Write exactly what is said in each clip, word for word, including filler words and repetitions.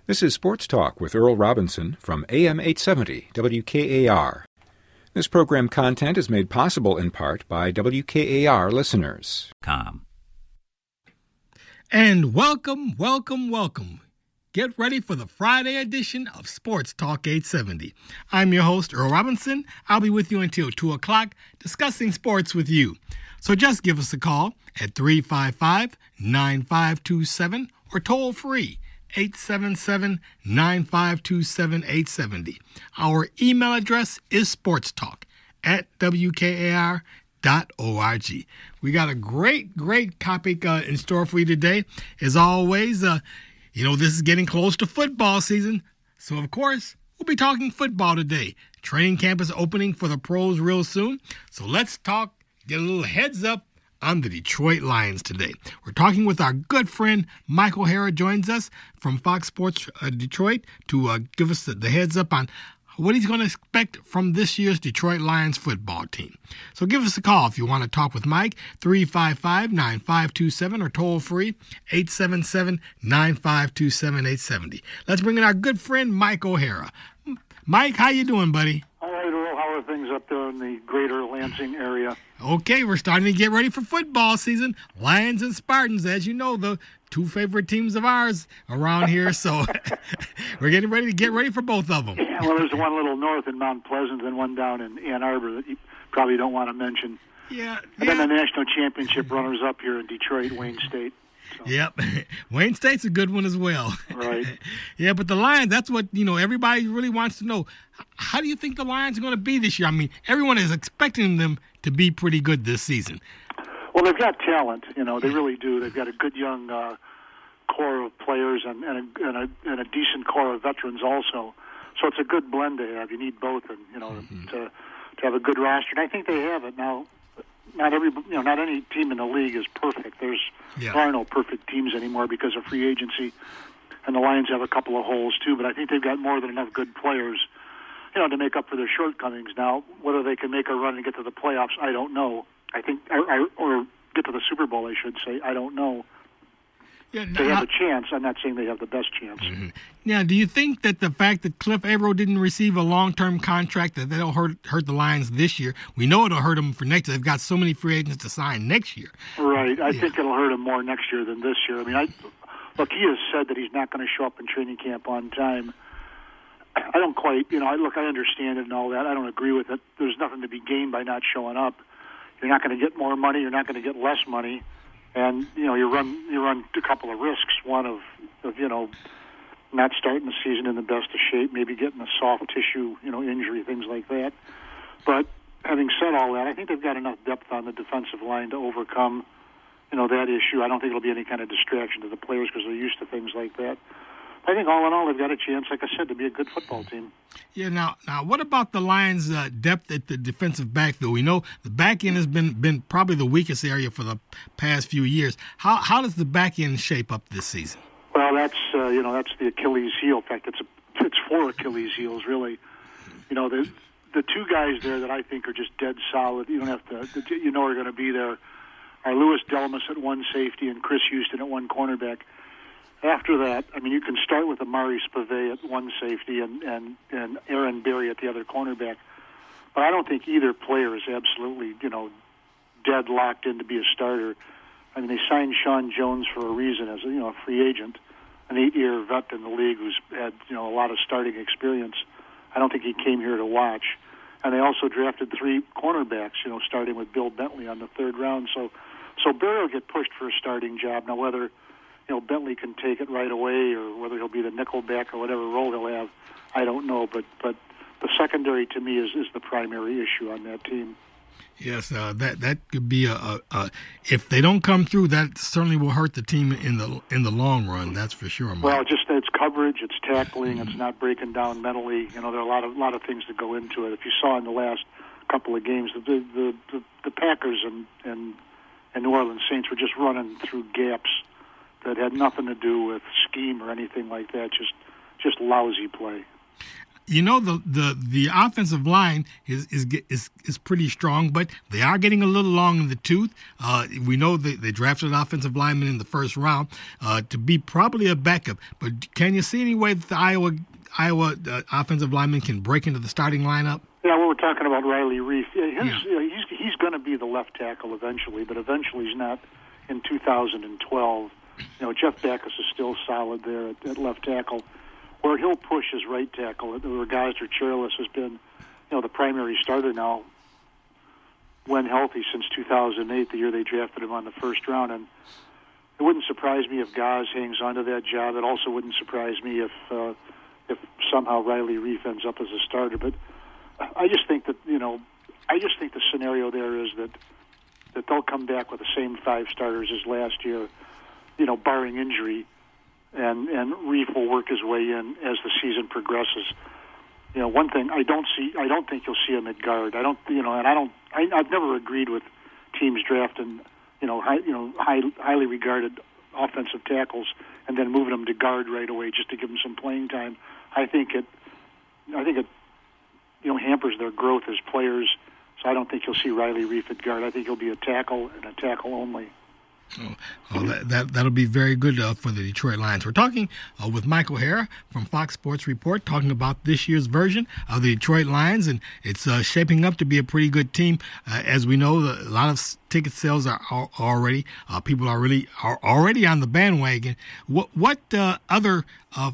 This is Sports Talk with Earl Robinson from A M eight seventy W K A R. This program content is made possible in part by W K A R listeners. Com. And welcome, welcome, welcome. Get ready for the Friday edition of Sports Talk eight seventy. I'm your host, Earl Robinson. I'll be with you until two o'clock discussing sports with you. So just give us a call at three five five, nine five two seven or toll free eight seven seven, nine five two seven, eight seven zero. Our email address is sportstalk at w k a r dot org. We got a great, great topic uh, in store for you today. As always, uh, you know, this is getting close to football season. So, of course, we'll be talking football today. Training camp is opening for the pros real soon. So let's talk, get a little heads up on the Detroit Lions today. We're talking with our good friend Mike O'Hara, joins us from Fox Sports uh, Detroit to uh, give us the, the heads up on what he's going to expect from this year's Detroit Lions football team. So give us a call if you want to talk with Mike, three five five, nine five two seven or toll free eight seven seven, nine five two seven, eight seven zero. Let's bring in our good friend Mike O'Hara. Mike, how you doing, buddy? All right, Earl, how are things up there in the greater Lansing area? Okay, we're starting to get ready for football season. Lions and Spartans, as you know, the two favorite teams of ours around here. So we're getting ready to get ready for both of them. Yeah, well, there's one little north in Mount Pleasant and one down in Ann Arbor that you probably don't want to mention. Yeah. And yeah. then the national championship runners-up here in Detroit, Wayne State. So. Yep. Wayne State's a good one as well. Right. Yeah, but the Lions, that's what, you know, everybody really wants to know. How do you think the Lions are going to be this year? I mean, everyone is expecting them to be pretty good this season. Well, they've got talent, you know, they really do. They've got a good young uh, core of players and, and, a, and, a, and a decent core of veterans also. So it's a good blend to have. You need both, and you know, mm-hmm. to to have a good roster. And I think they have it now. Not every, you know, not any team in the league is perfect. There's yeah. there are no perfect teams anymore because of free agency, and the Lions have a couple of holes too. But I think they've got more than enough good players, you know, to make up for their shortcomings. Now, whether they can make a run and get to the playoffs, I don't know. I think, or, or get to the Super Bowl, I should say. I don't know. Yeah, they have a chance. I'm not saying they have the best chance. Mm-hmm. Now, do you think that the fact that Cliff Avril didn't receive a long-term contract, that that'll hurt hurt the Lions this year? We know it'll hurt them for next year. They've got so many free agents to sign next year. Right. I yeah. think it'll hurt him more next year than this year. I mean, I look, he has said that he's not going to show up in training camp on time. I don't quite, you know, I look, I understand it and all that. I don't agree with it. There's nothing to be gained by not showing up. You're not going to get more money. You're not going to get less money. And, you know, you run you run a couple of risks. One of, of, you know, not starting the season in the best of shape, maybe getting a soft tissue, you know, injury, things like that. But having said all that, I think they've got enough depth on the defensive line to overcome, you know, that issue. I don't think it'll be any kind of distraction to the players because they're used to things like that. I think all in all, they've got a chance, like I said, to be a good football team. Yeah, now, now what about the Lions' uh, depth at the defensive backfield? We know the back end has been been probably the weakest area for the past few years. How how does the back end shape up this season? Well, that's uh, you know that's the Achilles heel. In fact, it's a, it's four Achilles heels really. You know the the two guys there that I think are just dead solid. You don't have to you know are going to be there are Louis Delmas at one safety and Chris Houston at one cornerback. After that, I mean, you can start with Amari Spivey at one safety and, and, and Aaron Berry at the other cornerback. But I don't think either player is absolutely, you know, dead locked in to be a starter. I mean, they signed Sean Jones for a reason as a, you know, a free agent, an eight-year vet in the league who's had, you know, a lot of starting experience. I don't think he came here to watch. And they also drafted three cornerbacks, you know, starting with Bill Bentley on the third round. So, so Berry will get pushed for a starting job. Now, whether you know, Bentley can take it right away, or whether he'll be the nickelback or whatever role he'll have, I don't know. But but the secondary to me is, is the primary issue on that team. Yes, uh, that that could be a, a, a. If they don't come through, that certainly will hurt the team in the in the long run. That's for sure. Mike. Well, just it's coverage, it's tackling, mm-hmm. it's not breaking down mentally. You know, there are a lot of lot of things that go into it. If you saw in the last couple of games, the the the, the Packers and, and and New Orleans Saints were just running through gaps that had nothing to do with scheme or anything like that. Just just lousy play. you know the, the, the offensive line is, is is is pretty strong, but they are getting a little long in the tooth. Uh, we know they, they drafted an offensive lineman in the first round uh, to be probably a backup. But can you see any way that the Iowa Iowa uh, offensive lineman can break into the starting lineup? Yeah, we were talking about Riley Reef. His, Yeah. you know, he's he's going to be the left tackle eventually, but eventually he's not in two thousand twelve. You know, Jeff Backus is still solid there at, at left tackle. Where he'll push his right tackle, where Gosder Chairless has been, you know, the primary starter now, when healthy, since two thousand eight, the year they drafted him on the first round. And it wouldn't surprise me if Goz hangs on to that job. It also wouldn't surprise me if uh, if somehow Riley Reif ends up as a starter. But I just think that, you know, I just think the scenario there is that that they'll come back with the same five starters as last year, you know, barring injury. And and Reif will work his way in as the season progresses. You know, one thing I don't see, I don't think you'll see him at guard. I don't, you know, and I don't, I, I've never agreed with teams drafting, you know, high, you know, high, highly regarded offensive tackles and then moving them to guard right away just to give them some playing time. I think it, I think it, you know, hampers their growth as players. So I don't think you'll see Riley Reif at guard. I think he'll be a tackle and a tackle only. Oh, oh, that, that, that'll be very good uh, for the Detroit Lions. We're talking uh, with Michael Hara from Fox Sports Report, talking about this year's version of the Detroit Lions, and it's uh, shaping up to be a pretty good team. Uh, as we know, a lot of ticket sales are, are already, uh, people are really are already on the bandwagon. What, what uh, other uh,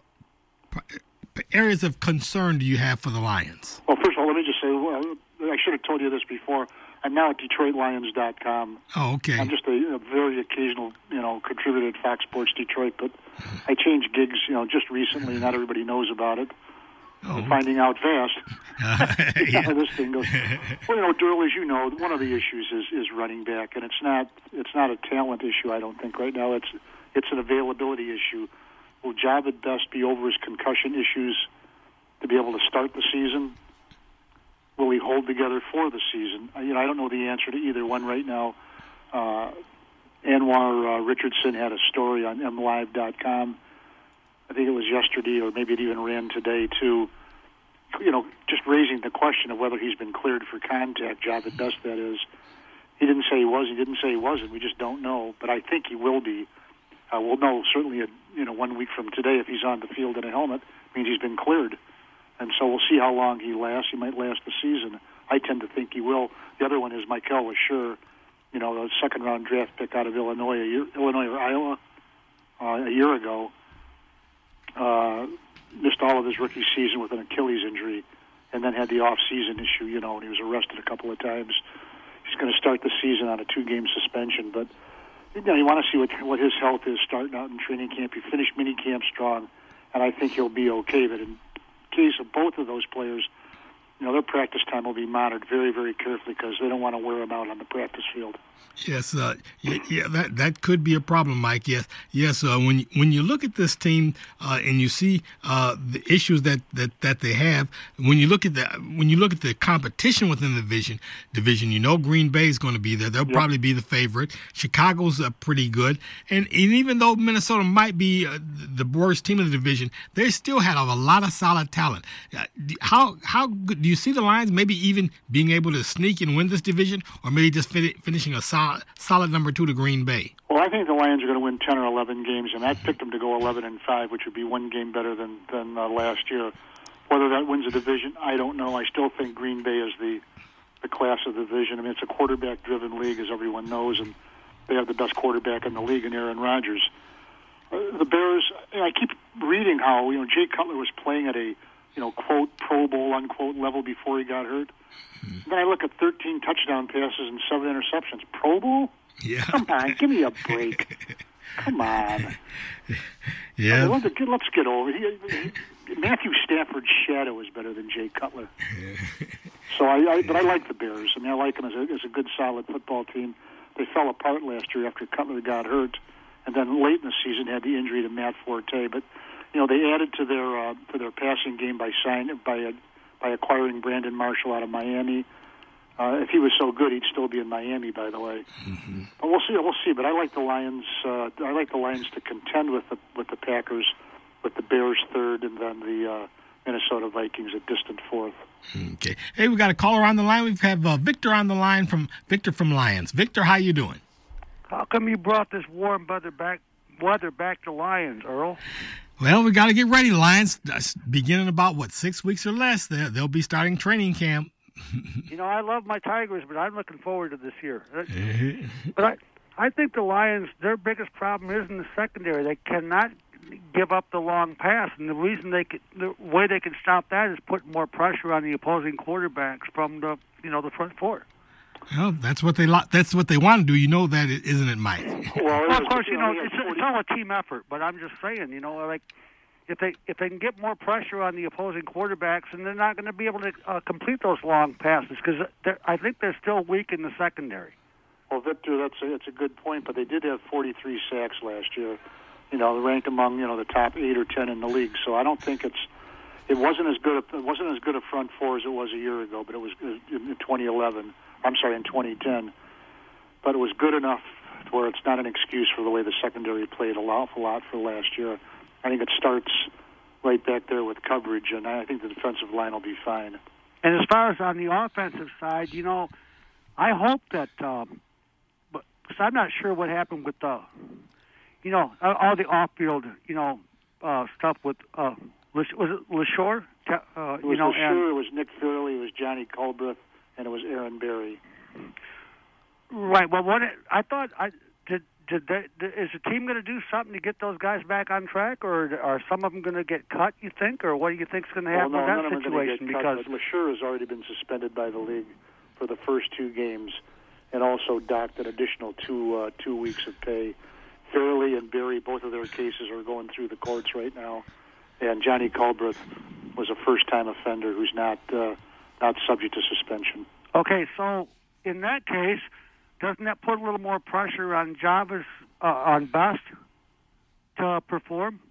areas of concern do you have for the Lions? Well, first of all, let me just say, well, I should have told you this before. I'm now at Detroit Lions dot com. Oh, okay. I'm just a, a very occasional, you know, contributor at Fox Sports Detroit, but I changed gigs, you know, just recently. Not everybody knows about it. Oh. I'm finding out fast. Uh, yeah. How this thing goes. Well, you know, Durl, as you know, one of the issues is, is running back, and it's not it's not a talent issue. I don't think right now. It's it's an availability issue. Will Javid Best be over his concussion issues to be able to start the season? Will he hold together for the season? You know, I don't know the answer to either one right now. Uh, Anwar uh, Richardson had a story on M Live dot com. I think it was yesterday, or maybe it even ran today, too. You know, just raising the question of whether he's been cleared for contact, Javid Best, that is. He didn't say he was. He didn't say he wasn't. We just don't know. But I think he will be. Uh, we'll know certainly, a, you know, one week from today if he's on the field in a helmet. Means he's been cleared. And so we'll see how long he lasts. He might last the season. I tend to think he will. The other one is Michael Lasher, you know, a second-round draft pick out of Illinois, a year, Illinois or Iowa, uh, a year ago. Uh, missed all of his rookie season with an Achilles injury, and then had the off-season issue, you know, and he was arrested a couple of times. He's going to start the season on a two-game suspension, but you know, you want to see what what his health is starting out in training camp. He finished mini camp strong, and I think he'll be okay. But in case of both of those players, you know, their practice time will be monitored very, very carefully because they don't want to wear them out on the practice field. Yes, uh, yeah, yeah, that that could be a problem, Mike. Yes, yes. Uh, when you, when you look at this team uh, and you see uh, the issues that, that, that they have, when you look at the when you look at the competition within the division, division, you know, Green Bay is going to be there. They'll yep. probably be the favorite. Chicago's uh, pretty good, and, and even though Minnesota might be uh, the worst team in the division, they still have a lot of solid talent. Uh, how how good, do you see the Lions maybe even being able to sneak and win this division, or maybe just fin- finishing a solid solid number two to Green Bay? Well, I think the Lions are going to win ten or eleven games, and I picked them to go eleven and five, which would be one game better than than uh, last year. Whether that wins a division, I don't know. I still think Green Bay is the the class of the division. I mean, it's a quarterback-driven league, as everyone knows, and they have the best quarterback in the league in Aaron Rodgers. Uh, the Bears, you know, I keep reading how you know Jay Cutler was playing at a you know quote Pro Bowl unquote level before he got hurt. Then I look at thirteen touchdown passes and seven interceptions. Pro Bowl? Yeah. Come on, give me a break. Come on. Yeah. I mean, let's, get, let's get over it. He, he, Matthew Stafford's shadow is better than Jay Cutler. So I, I, but I like the Bears. I mean, I like them as a, as a good, solid football team. They fell apart last year after Cutler got hurt, and then late in the season had the injury to Matt Forte. But you know, they added to their uh, to their passing game by signing by a by acquiring Brandon Marshall out of Miami. Uh, if he was so good, he'd still be in Miami, by the way. Mm-hmm. But we'll see. We'll see. But I like the Lions. Uh, I like the Lions to contend with the with the Packers, with the Bears third, and then the uh, Minnesota Vikings at distant fourth. Okay. Hey, we got a caller on the line. We have uh, Victor on the line from Victor from Lions. Victor, how you doing? How come you brought this warm weather back, weather back to Lions, Earl? Well, we got to get ready. Lions, beginning about, what, six weeks or less, they'll, they'll be starting training camp. You know, I love my Tigers, but I'm looking forward to this year. But I, I think the Lions, their biggest problem is in the secondary. They cannot give up the long pass, and the reason they can, the way they can stop that is put more pressure on the opposing quarterbacks from the, you know, the front four. Well, that's what they lo- that's what they want to do. You know that, isn't it, Mike? Well, well of course, you know, it's, it's all a team effort. But I'm just saying, you know, like if they if they can get more pressure on the opposing quarterbacks, and they're not going to be able to uh, complete those long passes because I think they're still weak in the secondary. Well, Victor, that's a, that's a good point. But they did have forty-three sacks last year. You know, ranked among you know the top eight or ten in the league. So I don't think it's it wasn't as good. A, it wasn't as good a front four as it was a year ago. But it was in twenty eleven. I'm sorry, in twenty ten. But it was good enough to where it's not an excuse for the way the secondary played an awful lot for last year. I think it starts right back there with coverage, and I think the defensive line will be fine. And as far as on the offensive side, you know, I hope that, um, but because I'm not sure what happened with the, you know, all the off-field, you know, uh, stuff with, uh, was it LaShore? Uh, it was you know, LaShore, and, it was Nick Fairley, it was Johnny Colbreth, and it was Aaron Berry. Right. Well, what it, I thought, I did. Did they, is the team going to do something to get those guys back on track, or are some of them going to get cut? You think, or what do you think is going to happen well, no, with none that of them are situation? get cut, Because but LaShore has already been suspended by the league for the first two games, and also docked an additional two uh, two weeks of pay. Fairley and Berry, both of their cases are going through the courts right now, and Johnny Colbreth was a first-time offender who's not uh, not subject to suspension. Okay, so in that case, doesn't that put a little more pressure on Jarvis, uh, on Best to perform?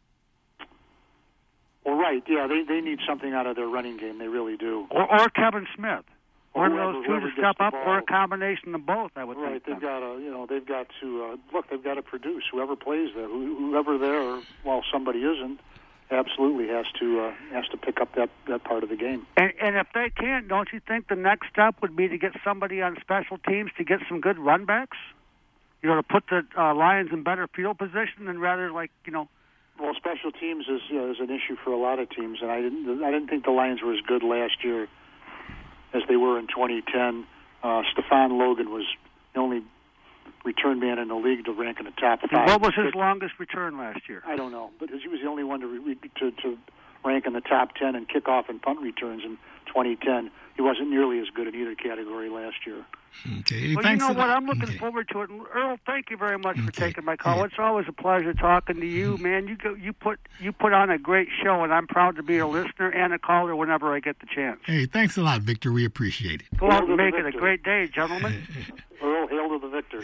Well, right, yeah, they they need something out of their running game. They really do. Or, or Kevin Smith. One of those two to step up, ball, or a combination of both, I would right, think. Right, they've got to, you know, they've got to, uh, look, they've got to produce. Whoever plays there, whoever there, while somebody isn't, absolutely has to uh, has to pick up that, that part of the game. And, and if they can't, don't you think the next step would be to get somebody on special teams to get some good run backs? You know, to put the uh, Lions in better field position and rather like, you know. Well, special teams is uh, is an issue for a lot of teams, and I didn't I didn't think the Lions were as good last year as they were in twenty ten. Uh, Stephon Logan was the only return man in the league to rank in the top five. What was his but, longest return last year? I don't know, but he was the only one to re- to, to rank in the top ten in kickoff and punt returns in twenty ten. He wasn't nearly as good in either category last year. Okay, well, thanks you know what? I'm looking okay. forward to it. Earl, thank you very much for okay. taking my call. Yeah. It's always a pleasure talking to you, man. You go, you put you put on a great show, and I'm proud to be a listener and a caller whenever I get the chance. Hey, thanks a lot, Victor. We appreciate it. Go out and make it a great day, gentlemen. Earl, hail to the victor.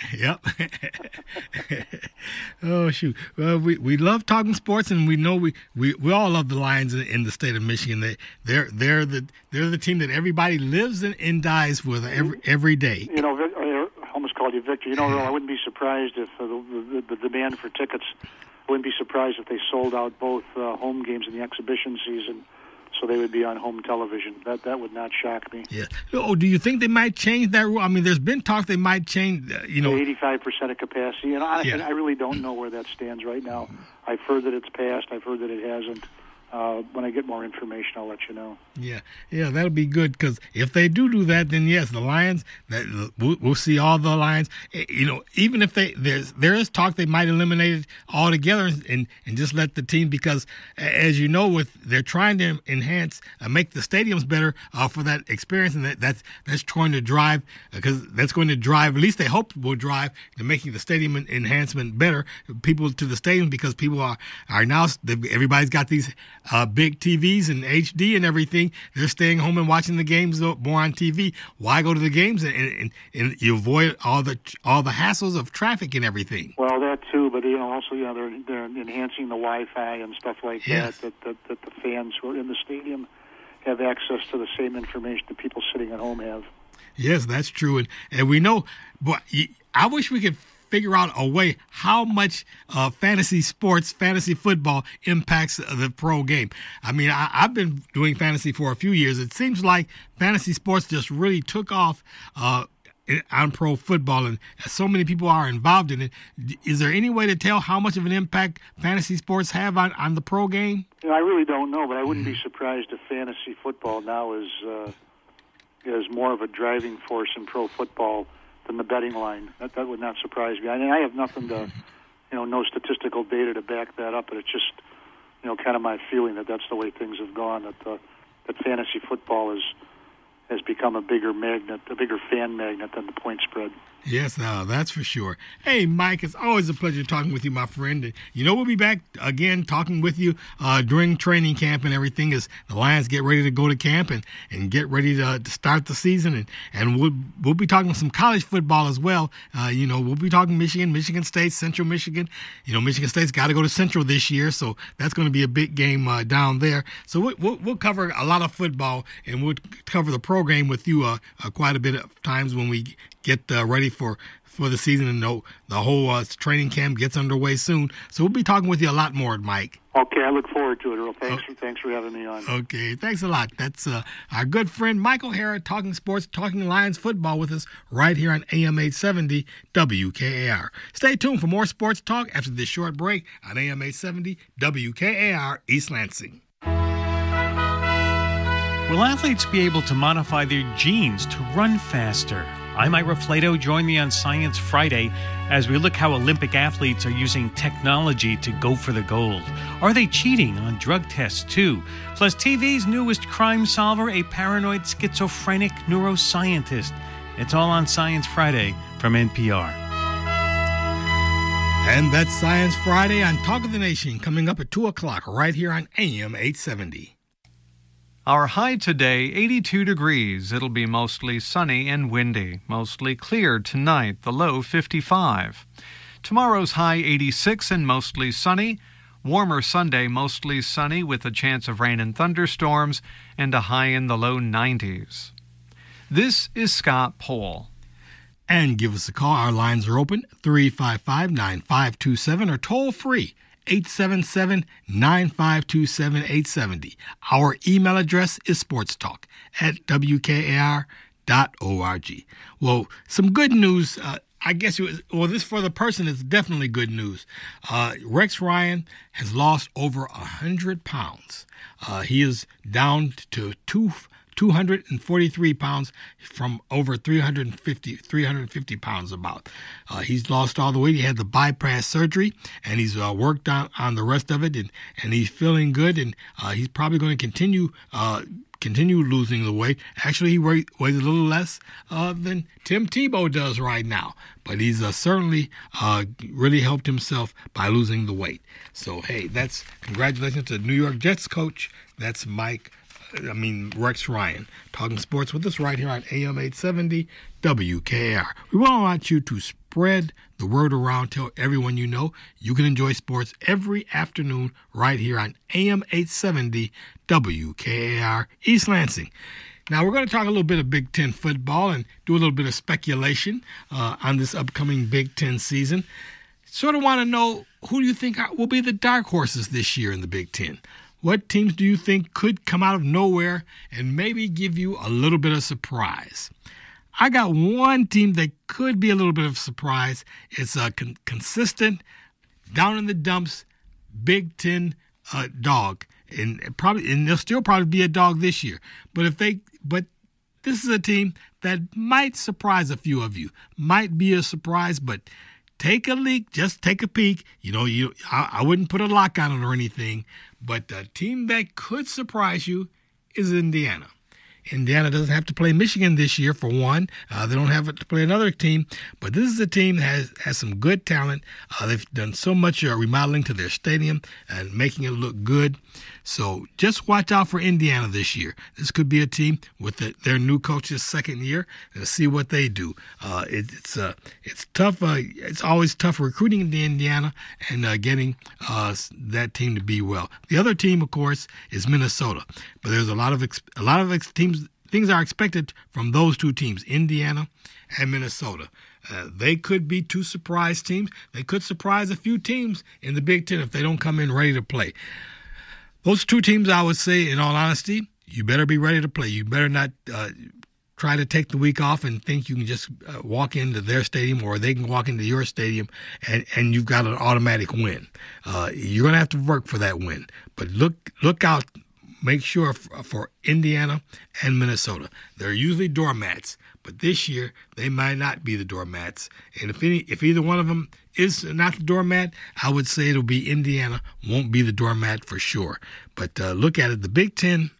Yep. Oh, shoot. Well, we, we love talking sports, and we know we, we, we all love the Lions in, in the state of Michigan. They they're they're the they're the team that everybody lives and, and dies with every every day. You know, I almost called you Victor. You know, Earl, I wouldn't be surprised if uh, the, the the demand for tickets. I wouldn't be surprised if they sold out both uh, home games in the exhibition season, so they would be on home television. That that would not shock me. Yeah. Oh, do you think they might change that rule? I mean, there's been talk they might change. Uh, you know, eighty-five percent of capacity, and honestly, yeah. I really don't know where that stands right now. I've heard that it's passed. I've heard that it hasn't. Uh, when I get more information, I'll let you know. Yeah, yeah, that'll be good because if they do do that, then yes, the Lions. That we'll, we'll see all the Lions. You know, even if they there's there is talk they might eliminate it altogether and and just let the team because as you know, with they're trying to enhance, uh, make the stadiums better uh, for that experience, and that that's that's going to drive because that's going to drive. At least they hope will drive to making the stadium enhancement better. People to the stadium because people are are now everybody's got these. Uh, big T Vs and H D and everything. They're staying home and watching the games more on T V. Why go to the games and, and, and you avoid all the all the hassles of traffic and everything? Well, that too, but you know, also, you know, they're they're enhancing the Wi-Fi and stuff like yes. that, that. That that the fans who are in the stadium have access to the same information that people sitting at home have. Yes, that's true, and and we know. But I wish we could figure out a way how much uh, fantasy sports, fantasy football impacts the pro game. I mean, I, I've been doing fantasy for a few years. It seems like fantasy sports just really took off uh, on pro football, and so many people are involved in it. Is there any way to tell how much of an impact fantasy sports have on, on the pro game? You know, I really don't know, but I wouldn't mm-hmm. be surprised if fantasy football now is uh, is more of a driving force in pro football than the betting line. That that would not surprise me. I mean, I have nothing to, you know, no statistical data to back that up, but it's just, you know, kind of my feeling that that's the way things have gone. That uh, that fantasy football is. has become a bigger magnet, a bigger fan magnet than the point spread. Yes, uh, that's for sure. Hey, Mike, it's always a pleasure talking with you, my friend. And, you know, we'll be back again talking with you uh, during training camp and everything as the Lions get ready to go to camp and, and get ready to, to start the season. And, and we'll, we'll be talking some college football as well. Uh, you know, we'll be talking Michigan, Michigan State, Central Michigan. You know, Michigan State's got to go to Central this year, so that's going to be a big game uh, down there. So we'll, we'll, we'll cover a lot of football, and we'll cover the program with you uh, uh, quite a bit of times when we get uh, ready for, for the season, and know the whole uh, training camp gets underway soon. So we'll be talking with you a lot more, Mike. Okay, I look forward to it, Earl. Thanks, oh. for, thanks for having me on. Okay, thanks a lot. That's uh, our good friend Mike O'Hara talking sports, talking Lions football with us right here on A M eight seventy W K A R. Stay tuned for more sports talk after this short break on A M eight seventy W K A R East Lansing. Will athletes be able to modify their genes to run faster? I'm Ira Flato. Join me on Science Friday as we look how Olympic athletes are using technology to go for the gold. Are they cheating on drug tests too? Plus T V's newest crime solver, a paranoid schizophrenic neuroscientist. It's all on Science Friday from N P R. And that's Science Friday on Talk of the Nation, coming up at two o'clock right here on A M eight seventy. Our high today, eighty-two degrees. It'll be mostly sunny and windy. Mostly clear tonight, the low fifty-five. Tomorrow's high eighty-six and mostly sunny. Warmer Sunday, mostly sunny with a chance of rain and thunderstorms, and a high in the low nineties. This is Scott Pohl. And give us a call. Our lines are open, three five five, nine five two seven, or toll free, eight seven seven, nine five two seven, eight seven zero. Our email address is sportstalk at W K A R dot org. Well, some good news. Uh, I guess, it was, well, this for the person is definitely good news. Uh, Rex Ryan has lost over one hundred pounds. Uh, he is down to two two hundred forty-three pounds from over three hundred fifty, three hundred fifty pounds about. Uh, he's lost all the weight. He had the bypass surgery, and he's uh, worked on, on the rest of it, and, and he's feeling good, and uh, he's probably going to continue uh, continue losing the weight. Actually, he weighs a little less uh, than Tim Tebow does right now, but he's uh, certainly uh, really helped himself by losing the weight. So, hey, that's congratulations to the New York Jets coach. That's Mike I mean, Rex Ryan, talking sports with us right here on A M eight seventy W K A R. We want you to spread the word around, tell everyone you know you can enjoy sports every afternoon right here on A M eight seventy W K A R East Lansing. Now, we're going to talk a little bit of Big Ten football and do a little bit of speculation uh, on this upcoming Big Ten season. Sort of want to know, who do you think will be the dark horses this year in the Big Ten? What teams do you think could come out of nowhere and maybe give you a little bit of surprise? I got one team that could be a little bit of surprise. It's a con- consistent, down in the dumps, Big Ten uh, dog, and probably, and they'll still probably be a dog this year. But if they, but this is a team that might surprise a few of you. Might be a surprise, but take a leak, just take a peek. You know, you I, I wouldn't put a lock on it or anything. But the team that could surprise you is Indiana. Indiana doesn't have to play Michigan this year, for one. Uh, they don't have to play another team. But this is a team that has, has some good talent. Uh, they've done so much uh, remodeling to their stadium and making it look good. So just watch out for Indiana this year. This could be a team with the, their new coach's second year, and see what they do. Uh, it, it's uh, it's tough. Uh, it's always tough recruiting into Indiana and uh, getting uh, that team to be well. The other team, of course, is Minnesota. But there's a lot of ex- a lot of ex- teams. Things are expected from those two teams, Indiana and Minnesota. Uh, they could be two surprise teams. They could surprise a few teams in the Big Ten if they don't come in ready to play. Those two teams, I would say, in all honesty, you better be ready to play. You better not uh, try to take the week off and think you can just uh, walk into their stadium or they can walk into your stadium and, and you've got an automatic win. Uh, you're going to have to work for that win. But look look out. Make sure for, for Indiana and Minnesota. They're usually doormats, but this year they might not be the doormats. And if any, if either one of them is not the doormat, I would say it'll be Indiana. Won't be the doormat for sure. But uh, look at it. The Big Ten,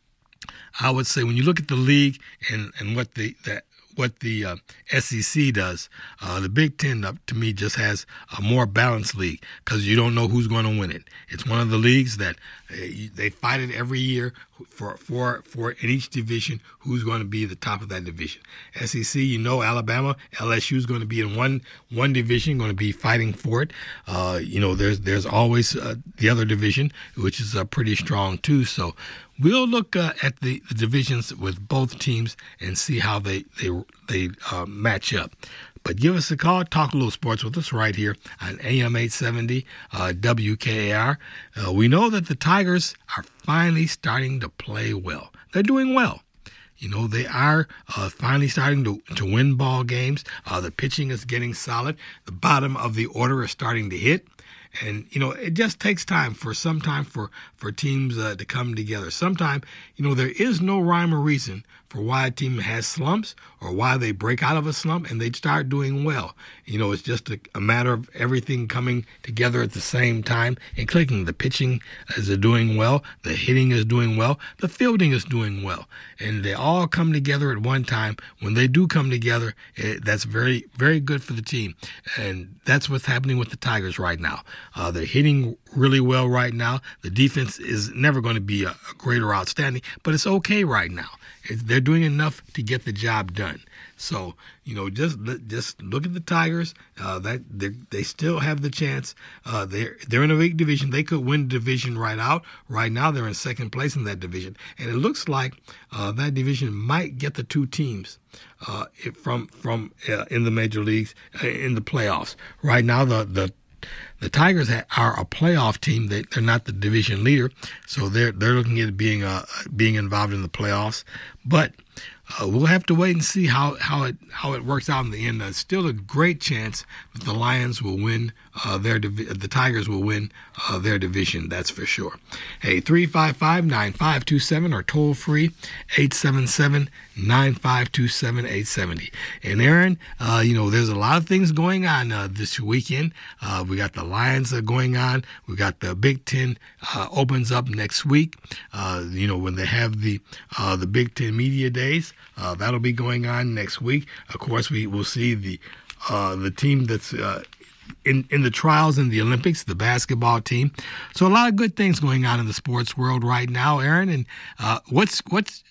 I would say when you look at the league and, and what the that what the uh, S E C does, uh, the Big Ten, uh, to me, just has a more balanced league because you don't know who's going to win it. It's one of the leagues that uh, they fight it every year for for for in each division who's going to be the top of that division. S E C, you know, Alabama, L S U is going to be in one one division, going to be fighting for it. Uh, you know, there's there's always uh, the other division, which is uh, pretty strong too. So we'll look uh, at the, the divisions with both teams and see how they they they uh, match up. But give us a call. Talk a little sports with us right here on A M eight seventy uh, W K A R. Uh, we know that the Tigers are finally starting to play well. They're doing well. You know, they are uh, finally starting to, to win ball games. Uh, the pitching is getting solid. The bottom of the order is starting to hit. And, you know, it just takes time for some time for, for teams uh, to come together. Sometimes, you know, there is no rhyme or reason for why a team has slumps or why they break out of a slump and they start doing well. You know, it's just a, a matter of everything coming together at the same time and clicking. The pitching is doing well. The hitting is doing well. The fielding is doing well. And they all come together at one time. When they do come together, it, that's very, very good for the team. And that's what's happening with the Tigers right now. Uh, they're hitting really well right now. The defense is never going to be a, a great or outstanding, but it's okay right now. It's, they're doing enough to get the job done. So, you know, just just look at the Tigers. Uh, that they still have the chance. Uh, they're they're in a weak division. They could win the division right out. Right now, they're in second place in that division, and it looks like uh, that division might get the two teams uh, from from uh, in the major leagues uh, in the playoffs. Right now, the the The Tigers are a playoff team. They, they're not the division leader, so they're they're looking at being uh, being involved in the playoffs. But uh, we'll have to wait and see how, how it how it works out in the end. Uh, still a great chance that the Lions will win uh, their divi- the Tigers will win uh, their division. That's for sure. Hey, three five five, nine five two seven or toll free eight seven seven, nine five two seven, eight seven zero. And Aaron, uh, you know, there's a lot of things going on uh, this weekend. Uh, we got the Lions uh, going on. We got the Big Ten uh, opens up next week. Uh, you know, when they have the uh, the Big Ten Media Days, uh, that'll be going on next week. Of course, we will see the uh, the team that's uh, in in the trials in the Olympics, the basketball team. So a lot of good things going on in the sports world right now, Aaron. And uh, what's what's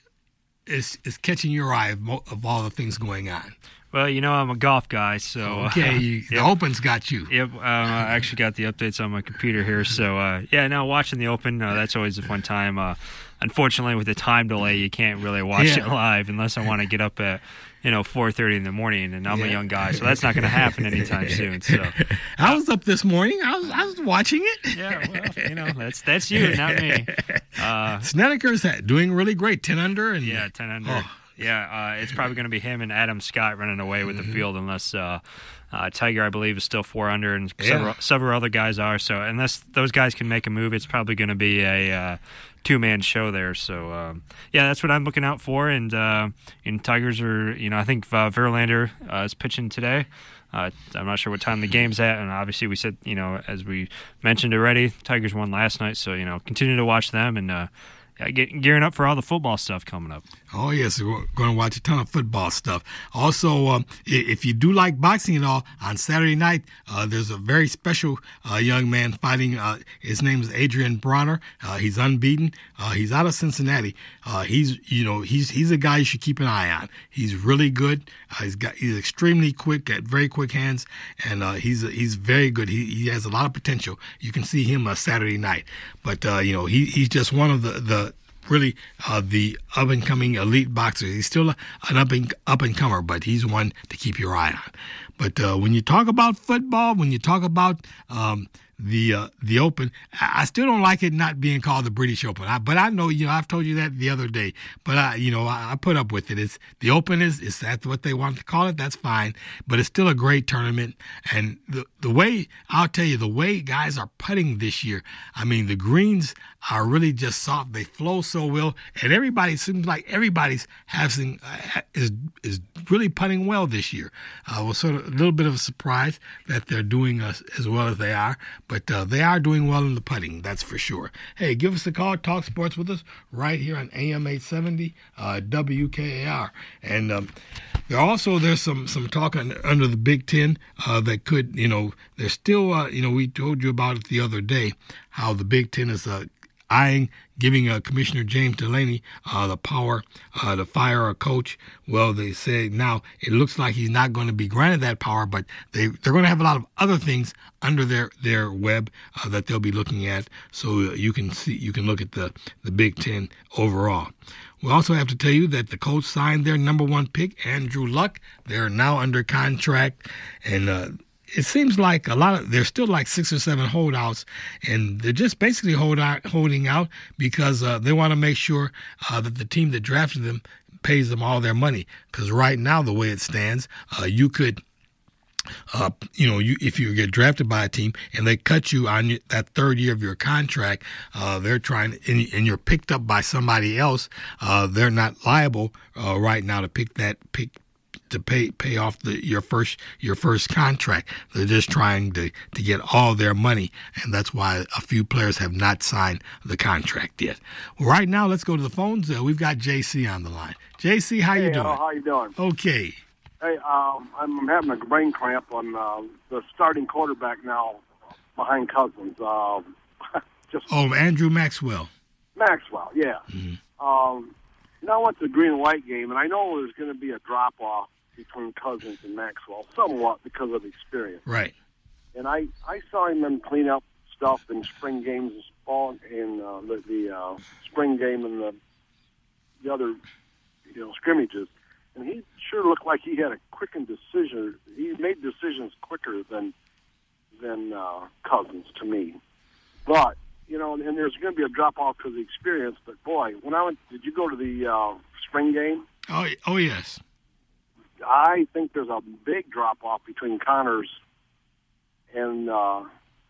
is is catching your eye of, of all the things going on? Well, you know, I'm a golf guy, so... Okay, you, the yep. Open's got you. Yep, um, I actually got the updates on my computer here, so, uh, yeah, no, watching the Open, uh, that's always a fun time. Uh, unfortunately, with the time delay, you can't really watch yeah. it live unless I want to get up at, you know, four thirty in the morning, and I'm yeah. a young guy, so that's not going to happen anytime soon, so... I was up this morning. I was I was watching it. Yeah, well, you know, that's that's you, not me. Uh, Snedeker's doing really great, ten under. And, yeah, ten under. Oh. Yeah, uh, it's probably going to be him and Adam Scott running away with mm-hmm. the field unless uh, uh, Tiger, I believe, is still four under, and yeah. several, several other guys are. So unless those guys can make a move, it's probably going to be a uh, two-man show there. So, um, yeah, that's what I'm looking out for. And, uh, and Tigers are, you know, I think uh, Verlander uh, is pitching today. Uh, I'm not sure what time the game's at, and obviously we said, you know, as we mentioned already, Tigers won last night. So, you know, continue to watch them and uh, get gearing up for all the football stuff coming up. Oh, yes, we're going to watch a ton of football stuff. Also, um, if you do like boxing at all, on Saturday night, uh, there's a very special uh, young man fighting. Uh, his name is Adrian Bronner. Uh, he's unbeaten. Uh, he's out of Cincinnati. Uh, he's, you know, he's he's a guy you should keep an eye on. He's really good. Uh, he's got he's extremely quick, got very quick hands, and uh, he's he's very good. He he has a lot of potential. You can see him uh, Saturday night. But uh, you know, he he's just one of the the really uh, the up and coming elite boxer. He's still a, an up and up and comer, but he's one to keep your eye on. But uh, when you talk about football, when you talk about um, the uh, the Open, I still don't like it not being called the British Open. I, but I know, you know, I've told you that the other day. But I, you know, I, I put up with it. It's the Open is is that's what they want to call it. That's fine. But it's still a great tournament. And the the way I'll tell you, the way guys are putting this year, I mean, the greens are really just soft. They flow so well, and everybody seems like everybody's having uh, is is really putting well this year. Uh, it was sort of a little bit of a surprise that they're doing uh, as well as they are, but uh, they are doing well in the putting, that's for sure. Hey, give us a call, talk sports with us right here on A M eight seventy uh, W K A R, and um, there also there's some some talk on, under the Big Ten uh, that could, you know, there's still uh, you know, we told you about it the other day how the Big Ten is uh, eyeing giving uh, Commissioner James Delaney uh, the power uh, to fire a coach. Well, they say now it looks like he's not going to be granted that power, but they, they're going to have a lot of other things under their, their web uh, that they'll be looking at. So you can see, you can look at the, the Big Ten overall. We also have to tell you that the Colts signed their number one pick, Andrew Luck. They're now under contract, and uh, it seems like a lot of there's still like six or seven holdouts, and they're just basically hold out, holding out because uh, they want to make sure uh, that the team that drafted them pays them all their money. Because right now, the way it stands, uh, you could, uh, you know, you if you get drafted by a team and they cut you on your, that third year of your contract, uh, they're trying, and, and you're picked up by somebody else, uh, they're not liable uh, right now to pick that pick. to pay pay off the your first your first contract. They're just trying to, to get all their money, and that's why a few players have not signed the contract yet. Well, right now, let's go to the phones. Uh, we've got J C on the line. J C, how hey, you doing? Uh, how you doing? Okay. Hey, um, I'm having a brain cramp on uh, the starting quarterback now behind Cousins. Uh, just oh, Andrew Maxwell. Maxwell, yeah. Mm-hmm. Um, now I went to the green and white game, and I know there's going to be a drop off between Cousins and Maxwell, somewhat because of experience. Right. And I, I saw him in clean up stuff in spring games, fall in uh, the, the uh, spring game and the the other, you know, scrimmages, and he sure looked like he had a quickened decision. He made decisions quicker than than uh, Cousins to me. But you know, and there's going to be a drop off because of the experience. But boy, when I went, did you go to the uh, spring game? Oh, oh yes. I think there's a big drop-off between Connors and, uh,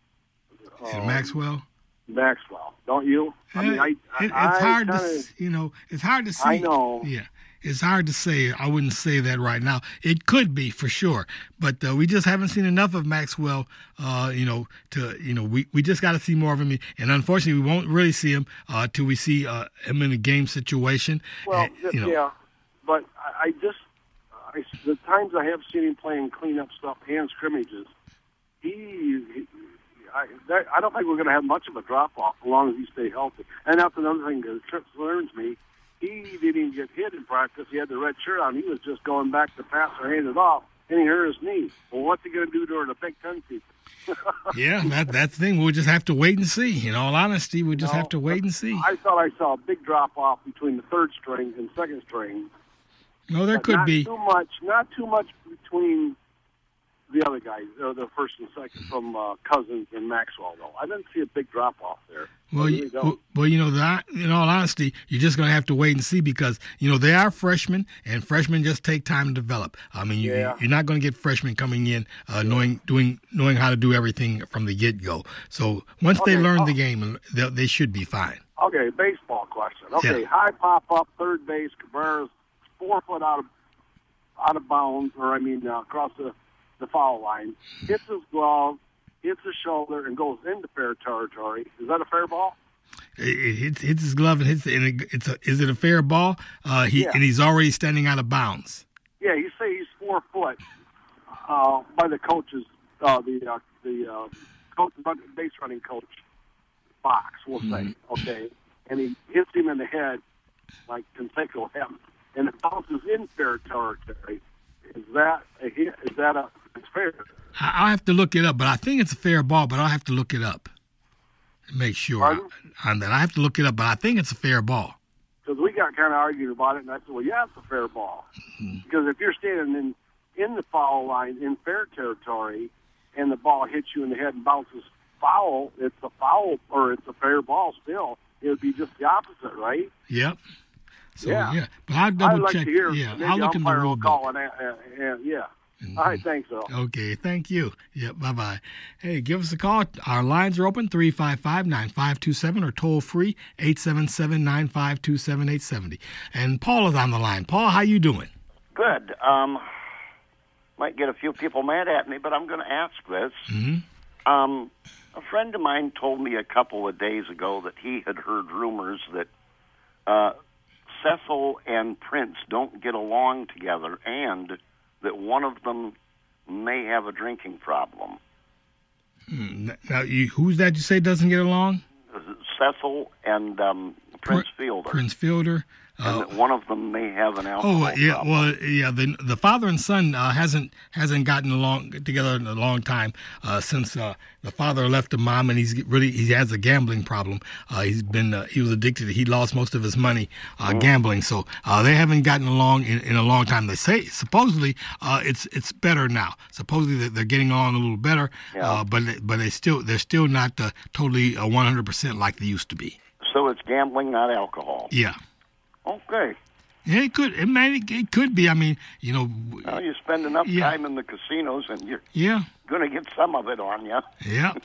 and um, Maxwell. Maxwell, don't you? I mean, I, it, I, it's I hard kinda, to, you know, it's hard to see. I know. Yeah, it's hard to say. I wouldn't say that right now. It could be for sure, but uh, we just haven't seen enough of Maxwell. Uh, you know, to you know, we, we just got to see more of him, and unfortunately, we won't really see him uh, till we see uh, him in a game situation. Well, and, you know. yeah, but I, I just. I, the times I have seen him playing clean-up stuff and scrimmages, he, he I, that, I don't think we're going to have much of a drop-off as long as he stays healthy. And that's another thing that concerns me. He didn't even get hit in practice. He had the red shirt on. He was just going back to pass or hand it off, and he hurt his knee. Well, what's he going to do during the Big Ten season? yeah, that that's the thing. We'll just have to wait and see. In all honesty, we just no, have to wait and see. I thought I saw a big drop-off between the third string and second string. No, there but could not be too much. Not too much between the other guys, or the first and second, from uh, Cousins and Maxwell. Though I didn't see a big drop off there. Well, really you, well, you know that. In all honesty, you're just going to have to wait and see because you know they are freshmen, and freshmen just take time to develop. I mean, you, yeah. you're not going to get freshmen coming in uh, knowing doing knowing how to do everything from the get go. So once okay. they learn oh. the game, they, they should be fine. Okay, baseball question. Okay, yeah. high pop up, third base, Cabrera's four foot out of out of bounds, or I mean uh, across the, the foul line, hits his glove, hits his shoulder, and goes into fair territory. Is that a fair ball? It, it hits, hits his glove and hits. And it, it's a, is it a fair ball? Uh, he yeah. and he's already standing out of bounds. Yeah, you say he's four foot uh, by the coach's uh, the uh, the uh, coach, base running coach box. We'll mm-hmm. say okay, and he hits him in the head like Conseco him. And it bounces in fair territory. Is that a hit? Is that a it's fair? I'll have to look it up, but I think it's a fair ball. But I'll have to look it up to make sure Pardon? on that. I have to look it up, but I think it's a fair ball. because we got kind of arguing about it, and I said, well, yeah, it's a fair ball. Mm-hmm. Because if you're standing in, in the foul line in fair territory and the ball hits you in the head and bounces foul, it's a foul or it's a fair ball still. It would be just the opposite, right? Yep. So, yeah. yeah. But I'll double I'd like check. To hear, yeah, maybe I'll look in the rule book. Call and, uh, uh, yeah. Mm-hmm. All right, thanks, Earl. Okay, thank you. Yep, bye-bye. Hey, give us a call. Our lines are open, three five five, nine five two seven, or toll-free, eight seven seven, nine five two, seven eight seven zero. And Paul is on the line. Paul, how you doing? Good. Um, might get a few people mad at me, but I'm going to ask this. Mm-hmm. Um, a friend of mine told me a couple of days ago that he had heard rumors that uh, Cecil and Prince don't get along together, and that one of them may have a drinking problem. Hmm. Now, you, who's that you say doesn't get along? Cecil and um, Prince Pr- Fielder. Prince Fielder. And uh, that one of them may have an alcohol Oh yeah, problem. well yeah. The the father and son uh, hasn't hasn't gotten along together in a long time uh, since uh, the father left the mom, and he's really he has a gambling problem. Uh, he's been uh, he was addicted. He lost most of his money uh, mm. gambling, so uh, they haven't gotten along in, in a long time. They say supposedly uh, it's it's better now. Supposedly they're getting along a little better, yeah. uh, but but they still they're still not uh, totally uh, one hundred percent like they used to be. So it's gambling, not alcohol. Yeah. Okay. Yeah, it could. It, man, it, it could be. I mean, you know. Well, you spend enough yeah. time in the casinos, and you're yeah. going to get some of it on you. Yeah.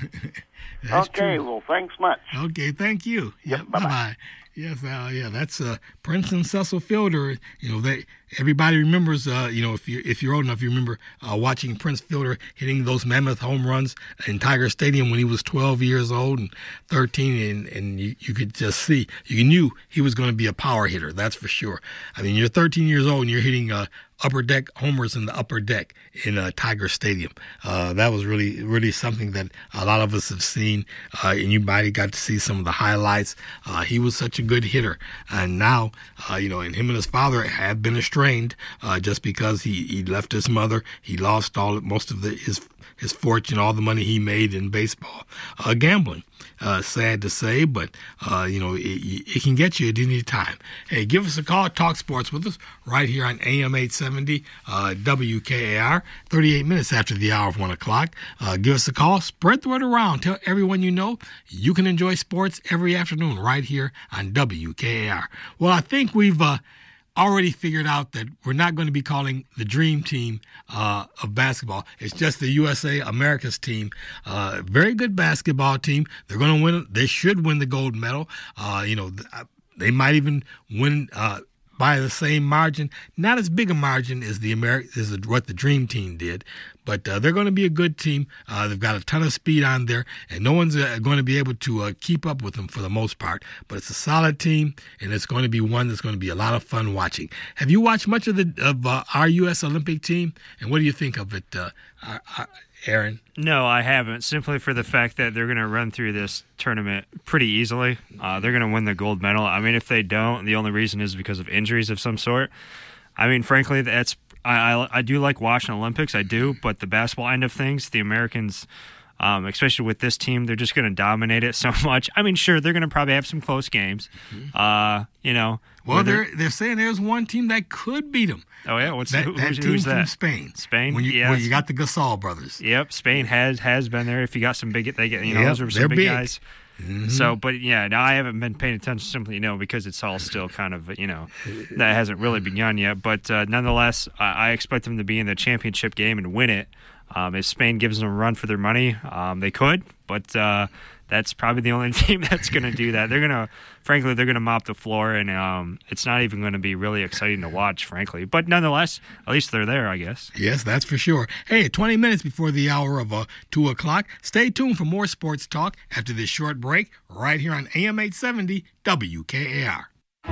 That's okay. true. Well, thanks much. Okay. Thank you. Yep, Yeah. bye bye. Bye. Yes. Uh, yeah. That's uh, Prince and Cecil Fielder. You know, they everybody remembers. Uh, you know, if you if you're old enough, you remember uh, watching Prince Fielder hitting those mammoth home runs in Tiger Stadium when he was twelve years old and thirteen, and and you, you could just see you knew he was going to be a power hitter. That's for sure. I mean, you're thirteen years old and you're hitting uh, upper deck homers in the upper deck in uh, Tiger Stadium. Uh, that was really really something that a lot of us have seen, uh, and you might have got to see some of the highlights. Uh, he was such a good hitter, and now uh, you know, and him and his father have been estranged uh, just because he, he left his mother. He lost all most of the, his his fortune, all the money he made in baseball, uh, gambling. Uh, sad to say, but uh, you know, it, it can get you at any time. Hey, give us a call. Talk sports with us right here on A M eight seventy uh, W K A R. thirty-eight minutes after the hour of one o'clock. Uh, give us a call. Spread the word around. Tell everyone you know you can enjoy sports every afternoon right here on W K A R. Well, I think we've uh, already figured out that we're not going to be calling the Dream Team uh, of basketball. It's just the U S A, America's team. Uh, very good basketball team. They're going to win. They should win the gold medal. Uh, you know, they might even win uh, by the same margin. Not as big a margin as the Ameri- as what the Dream Team did, but uh, they're going to be a good team. Uh, they've got a ton of speed on there, and no one's uh, going to be able to uh, keep up with them for the most part. But it's a solid team, and it's going to be one that's going to be a lot of fun watching. Have you watched much of the of uh, our U S Olympic team, and what do you think of it, uh, uh, Aaron? No, I haven't, simply for the fact that they're going to run through this tournament pretty easily. Uh, they're going to win the gold medal. I mean, if they don't, the only reason is because of injuries of some sort. I mean, frankly, that's I, I, I do like watching Olympics, I do, but the basketball end of things, the Americans, um, especially with this team, they're just going to dominate it so much. I mean, sure, they're going to probably have some close games, uh, you know. Well, they're they're saying there's one team that could beat them. Oh yeah, what's that, who, that who's, team who's that? From Spain? Spain, when you, yeah. Well, you got the Gasol brothers. Yep, Spain has has been there. If you got some big, they get you know yep, those are some they're big, big guys. Mm-hmm. So, but yeah, now I haven't been paying attention simply, you know, because it's all still kind of, you know, that hasn't really begun yet. But uh, nonetheless, I, I expect them to be in the championship game and win it. Um, if Spain gives them a run for their money, um, they could, but uh, that's probably the only team that's going to do that. They're going to, frankly, they're going to mop the floor, and um, it's not even going to be really exciting to watch, frankly. But nonetheless, at least they're there, I guess. Yes, that's for sure. Hey, twenty minutes before the hour of uh, two o'clock. Stay tuned for more sports talk after this short break right here on A M eight seventy W K A R.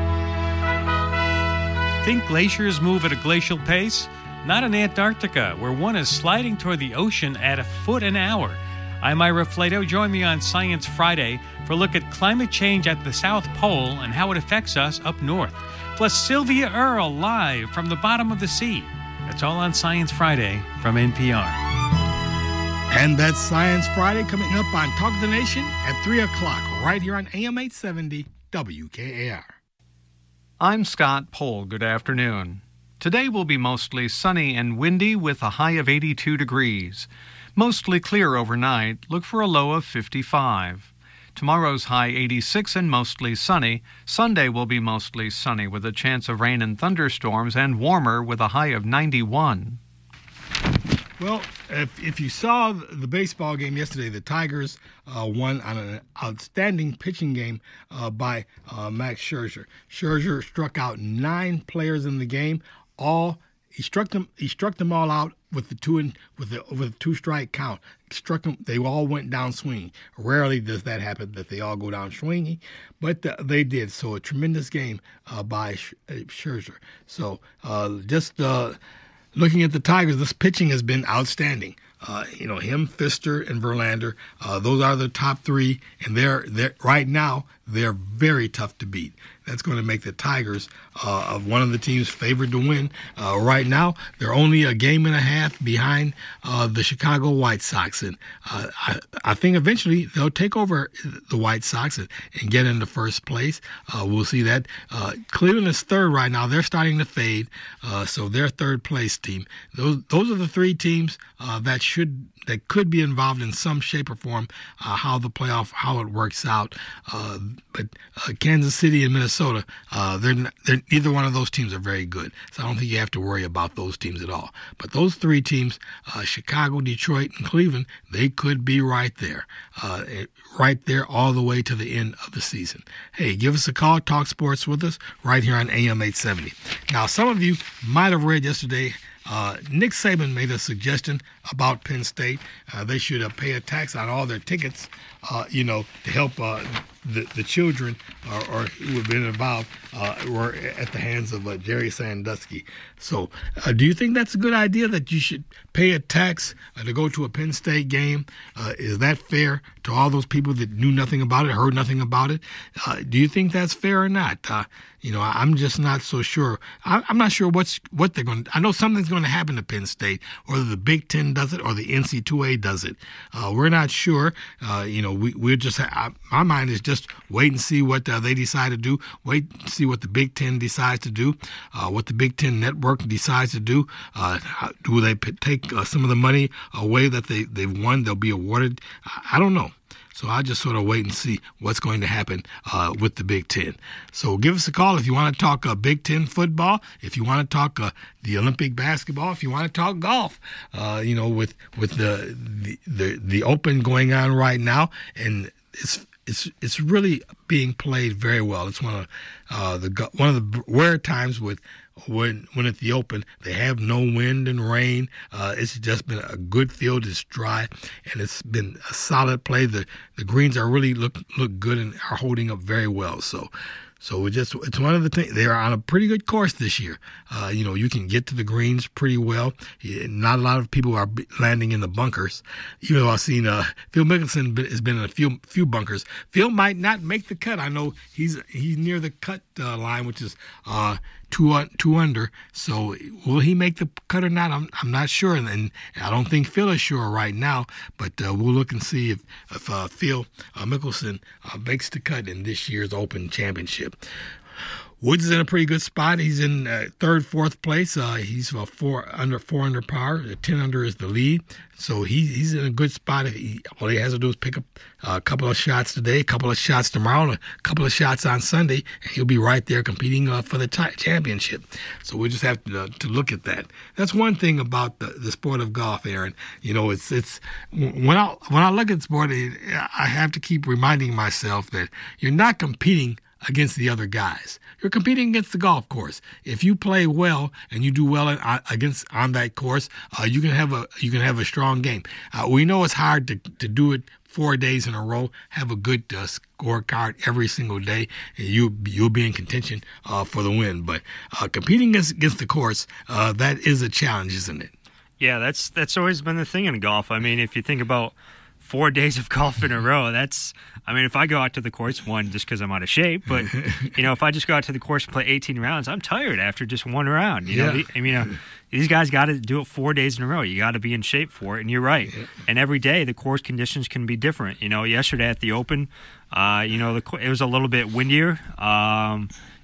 Think glaciers move at a glacial pace? Not in Antarctica, where one is sliding toward the ocean at a foot an hour. I'm Ira Flato. Join me on Science Friday for a look at climate change at the South Pole and how it affects us up north. Plus Sylvia Earle live from the bottom of the sea. That's all on Science Friday from N P R. And that's Science Friday coming up on Talk of the Nation at three o'clock right here on A M eight seventy W K A R. I'm Scott Pohl. Good afternoon. Today will be mostly sunny and windy with a high of eighty-two degrees. Mostly clear overnight. Look for a low of fifty-five. Tomorrow's high eighty-six and mostly sunny. Sunday will be mostly sunny with a chance of rain and thunderstorms and warmer with a high of ninety-one. Well, if, if you saw the baseball game yesterday, the Tigers uh, won on an outstanding pitching game uh, by uh, Max Scherzer. Scherzer struck out nine players in the game. All he struck them. He struck them all out with the two and with the with the two strike count. Struck them. They all went down swinging. Rarely does that happen that they all go down swinging, but uh, they did. So a tremendous game uh, by Sh- uh, Scherzer. So uh, just. Uh, Looking at the Tigers, this pitching has been outstanding. Uh, you know, him, Fister, and Verlander, uh, those are the top three, and they're, they're right now they're very tough to beat. That's going to make the Tigers uh, of one of the teams favored to win. Uh, right now, they're only a game and a half behind uh, the Chicago White Sox, and uh, I, I think eventually they'll take over the White Sox and, and get into first place. Uh, we'll see that. Uh, Cleveland is third right now. They're starting to fade, uh, so they're third place team. Those those are the three teams uh, that should that could be involved in some shape or form. Uh, how the playoff how it works out, uh, but uh, Kansas City and Minnesota, uh, they're, not, they're neither one of those teams are very good. So I don't think you have to worry about those teams at all. But those three teams, uh, Chicago, Detroit, and Cleveland, they could be right there, uh, right there all the way to the end of the season. Hey, give us a call, talk sports with us right here on A M eight seventy. Now, some of you might have read yesterday. Uh, Nick Saban made a suggestion about Penn State. Uh, they should uh, pay a tax on all their tickets, uh, you know, to help uh, the, the children or, or who have been involved uh, were at the hands of uh, Jerry Sandusky. So uh, do you think that's a good idea that you should pay a tax uh, to go to a Penn State game? Uh, is that fair to all those people that knew nothing about it, heard nothing about it? Uh, do you think that's fair or not? Uh, you know, I'm just not so sure. I, I'm not sure what's what they're going to – I know something's going to happen to Penn State, whether the Big Ten does it or the N C double A does it. Uh, we're not sure. Uh, you know, we, we're just I, – my mind is just wait and see what uh, they decide to do, wait and see what the Big Ten decides to do, uh, what the Big Ten Network decides to do. Uh, do they p- take uh, some of the money away that they, they've won, they'll be awarded? I, I don't know. So I just sort of wait and see what's going to happen uh, with the Big Ten. So give us a call if you want to talk uh, Big Ten football, if you want to talk uh, the Olympic basketball, if you want to talk golf. Uh, you know, with with the, the the the Open going on right now, and it's it's it's really being played very well. It's one of uh, the one of the rare times with. When when at the Open, they have no wind and rain. Uh, it's just been a good field. It's dry, and it's been a solid play. The the greens are really look look good and are holding up very well. So. So it just it's one of the things. They're on a pretty good course this year. Uh, you know, you can get to the greens pretty well. Not a lot of people are landing in the bunkers. Even though I've seen uh, Phil Mickelson has been in a few few bunkers. Phil might not make the cut. I know he's he's near the cut uh, line, which is uh, two uh, two under. So will he make the cut or not? I'm I'm not sure, and, and I don't think Phil is sure right now. But uh, we'll look and see if if uh, Phil uh, Mickelson uh, makes the cut in this year's Open Championship. Woods is in a pretty good spot. He's in uh, third, fourth place. Uh, he's uh, four under, four under par. Ten under is the lead, so he he's in a good spot. He, all he has to do is pick up uh, a couple of shots today, a couple of shots tomorrow, and a couple of shots on Sunday, and he'll be right there competing uh, for the t- championship. So we just have to uh, to look at that. That's one thing about the, the sport of golf, Aaron. You know, it's it's when I when I look at the sport, I have to keep reminding myself that you're not competing against the other guys. You're competing against the golf course. If you play well and you do well in, against on that course, uh, you can have a you can have a strong game. Uh, we know it's hard to to do it four days in a row. Have a good uh, scorecard every single day, and you you'll be in contention uh, for the win. But uh, competing against, against the course, uh, that is a challenge, isn't it? Yeah, that's that's always been the thing in golf. I mean, if you think about four days of golf in a row, that's, I mean, if I go out to the course, one, just because I'm out of shape, but, you know, if I just go out to the course and play eighteen rounds, I'm tired after just one round. You know, yeah. I mean, uh, these guys got to do it four days in a row. You got to be in shape for it, and you're right. Yeah. And every day, the course conditions can be different. You know, yesterday at the Open, uh, you know, the, it was a little bit windier. Um,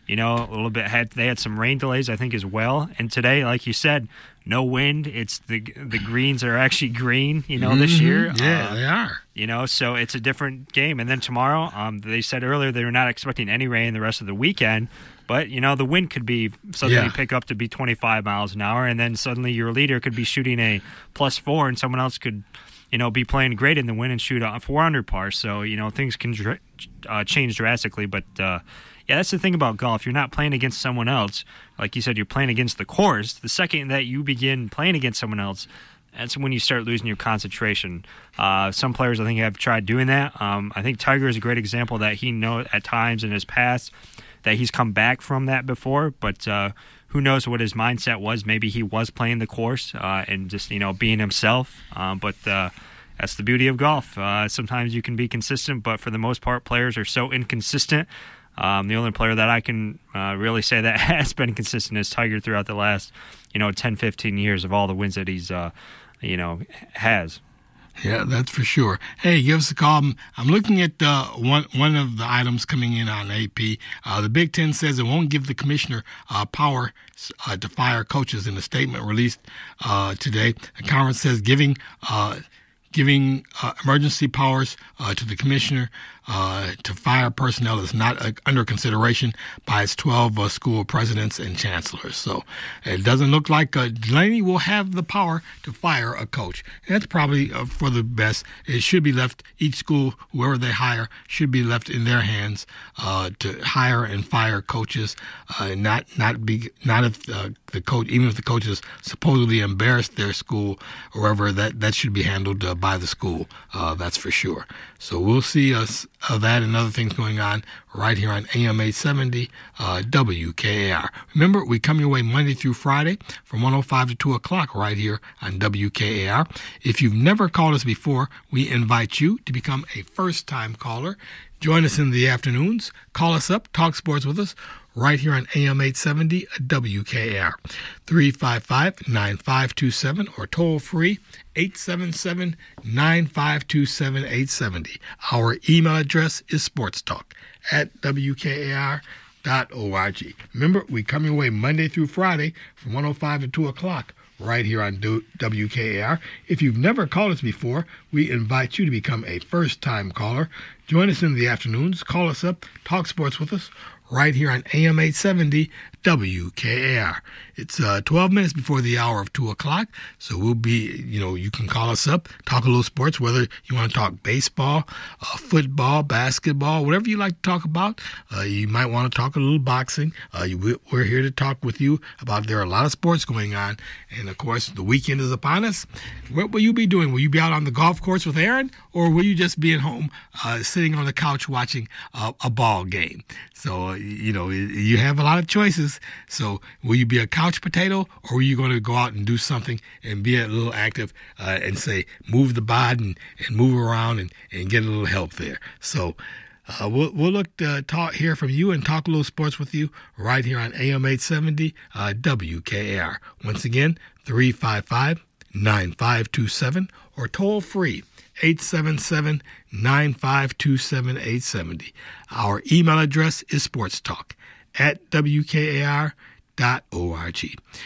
You know, a little bit had they had some rain delays, I think, as well. And today, like you said, no wind. It's the the greens are actually green. You know, mm-hmm. this year. Yeah, uh, they are. You know, so it's a different game. And then tomorrow, um, they said earlier they were not expecting any rain the rest of the weekend. But, you know, the wind could be suddenly yeah. pick up to be twenty-five miles an hour, and then suddenly your leader could be shooting a plus four, and someone else could, you know, be playing great in the wind and shoot a four under par. So, you know, things can dr- uh, change drastically. But, uh, yeah, that's the thing about golf. You're not playing against someone else. Like you said, you're playing against the course. The second that you begin playing against someone else, that's when you start losing your concentration. Uh, some players, I think, have tried doing that. Um, I think Tiger is a great example that he knows at times in his past that he's come back from that before, but uh, who knows what his mindset was. Maybe he was playing the course uh, and just, you know, being himself. Um, but uh, that's the beauty of golf. Uh, sometimes you can be consistent, but for the most part, players are so inconsistent. Um, the only player that I can uh, really say that has been consistent is Tiger throughout the last, you know, ten, fifteen years of all the wins that he's, uh, you know, has. Yeah, that's for sure. Hey, give us a call. I'm, I'm looking at uh, one one of the items coming in on A P. Uh, the Big Ten says it won't give the commissioner uh, power uh, to fire coaches in a statement released uh, today. The conference says giving uh, giving uh, emergency powers uh, to the commissioner uh, to fire personnel is not uh, under consideration by its twelve uh, school presidents and chancellors. So it doesn't look like uh, Delaney will have the power to fire a coach. And that's probably uh, for the best. It should be left, each school, whoever they hire, should be left in their hands uh, to hire and fire coaches, uh, not not be not if uh, the coach, even if the coaches supposedly embarrassed their school or wherever, that, that should be handled uh, by the school. Uh, that's for sure. So we'll see us of that and other things going on right here on A M eight seventy uh, W K A R. Remember, we come your way Monday through Friday from one oh five to two o'clock right here on W K A R. If you've never called us before, we invite you to become a first-time caller. Join us in the afternoons. Call us up. Talk sports with us right here on A M eight seventy W K A R. three five five, nine five two seven or toll free eight seven seven, nine five two seven, eight seven zero. Our email address is sportstalk at W K A R dot org. Remember, we come your way Monday through Friday from one oh five to two o'clock right here on W K A R. If you've never called us before, we invite you to become a first-time caller. Join us in the afternoons. Call us up. Talk sports with us right here on A M eight seventy W K A R. It's uh, twelve minutes before the hour of two o'clock, so we'll be, you know, you can call us up, talk a little sports, whether you want to talk baseball, uh, football, basketball, whatever you like to talk about. Uh, you might want to talk a little boxing. Uh, you, we're here to talk with you about, there are a lot of sports going on, and of course, the weekend is upon us. What will you be doing? Will you be out on the golf course with Aaron, or will you just be at home uh, sitting on the couch watching uh, a ball game? So, uh, you know, you have a lot of choices. So will you be a couch potato, or are you going to go out and do something and be a little active uh, and say, move the bod and, and move around and, and get a little help there? So uh, we'll, we'll look to talk, hear from you and talk a little sports with you right here on A M eight seventy uh, W K A R. Once again, three five five, nine five two seven or toll free eight seven seven, nine five two seven, eight seven zero. Our email address is sportstalk at W K A R dot org.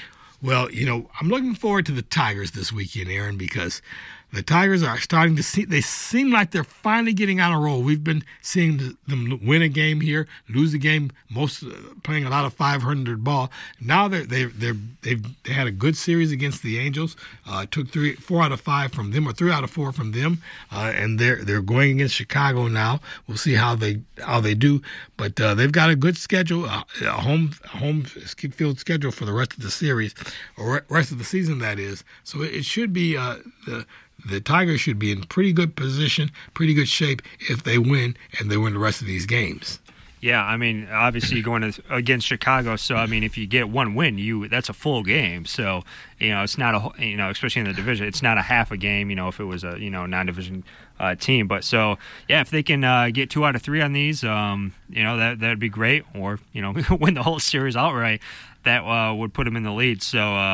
Well, you know, I'm looking forward to the Tigers this weekend, Aaron, because the Tigers are starting to see, they seem like they're finally getting on a roll. We've been seeing them win a game here, lose a game, most uh, playing a lot of five hundred ball. Now they're, they're, they're, they've they had a good series against the Angels, uh, took three, four out of five from them, or three out of four from them, uh, and they're they're going against Chicago now. We'll see how they how they do, but uh, they've got a good schedule, uh, a home a home field schedule for the rest of the series, or rest of the season, that is. So it, it should be uh, the The Tigers should be in pretty good position, pretty good shape if they win and they win the rest of these games. Yeah, I mean, obviously you're going to, against Chicago, so I mean, if you get one win, you that's a full game. So, you know, it's not a, you know, especially in the division, it's not a half a game. You know, if it was a, you know, non-division uh, team. But so, yeah, if they can uh, get two out of three on these, um, you know, that that'd be great. Or, you know, win the whole series outright, that uh, would put them in the lead. So. Uh,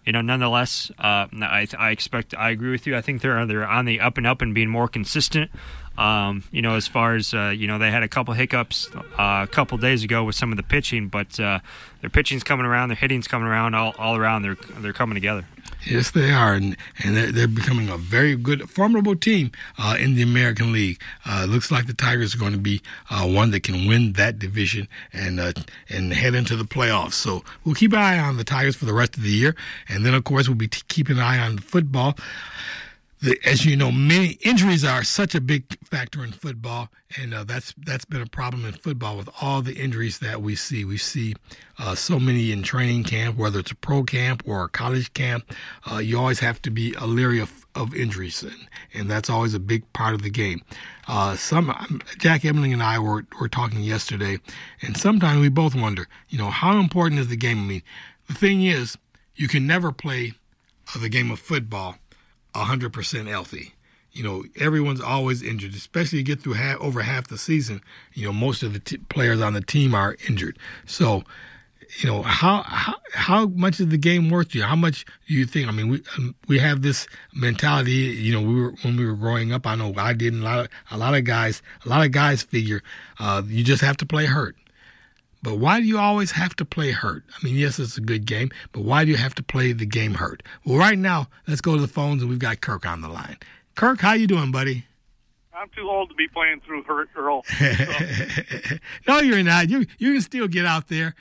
you know, nonetheless, uh, I, I expect, I agree with you. I think they're, they're on the up and up and being more consistent. Um, you know, as far as, uh, you know, they had a couple hiccups uh, a couple days ago with some of the pitching, but uh, their pitching's coming around, their hitting's coming around, all, all around, they're they're coming together. Yes, they are, and, and they're, they're becoming a very good, formidable team uh, in the American League. Uh, looks like the Tigers are going to be uh, one that can win that division and uh, and head into the playoffs. So we'll keep an eye on the Tigers for the rest of the year, and then, of course, we'll be t- keeping an eye on the football. The, as you know, many injuries are such a big factor in football, and uh, that's that's been a problem in football with all the injuries that we see. We see uh, so many in training camp, whether it's a pro camp or a college camp. Uh, you always have to be leery of, of injuries, and, and that's always a big part of the game. Uh, some Jack Emling and I were were talking yesterday, and sometimes we both wonder, you know, how important is the game? I mean, the thing is, you can never play uh, the game of football one hundred percent healthy. You know, everyone's always injured, especially you get through half, over half the season. You know, most of the t- players on the team are injured. So, you know, how, how how much is the game worth to you? How much do you think? I mean, we um, we have this mentality. You know, we were when we were growing up. I know I did. And a lot of a lot of guys, a lot of guys figure uh, you just have to play hurt. But why do you always have to play hurt? I mean, yes, it's a good game, but why do you have to play the game hurt? Well, right now, let's go to the phones, and we've got Kirk on the line. Kirk, how you doing, buddy? I'm too old to be playing through hurt, Earl. So. No, you're not. You you can still get out there.